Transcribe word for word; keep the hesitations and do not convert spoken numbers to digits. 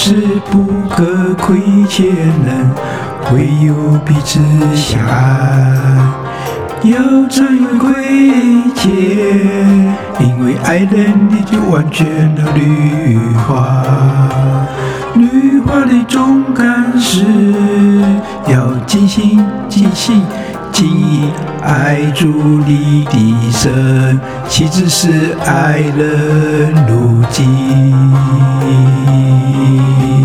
是不可亏欠人，唯有彼此相爱。要常有亏欠，因为爱人你就完全了绿化。绿化的忠肝是要尽心尽心尽意爱主你的神，岂只是爱人如己。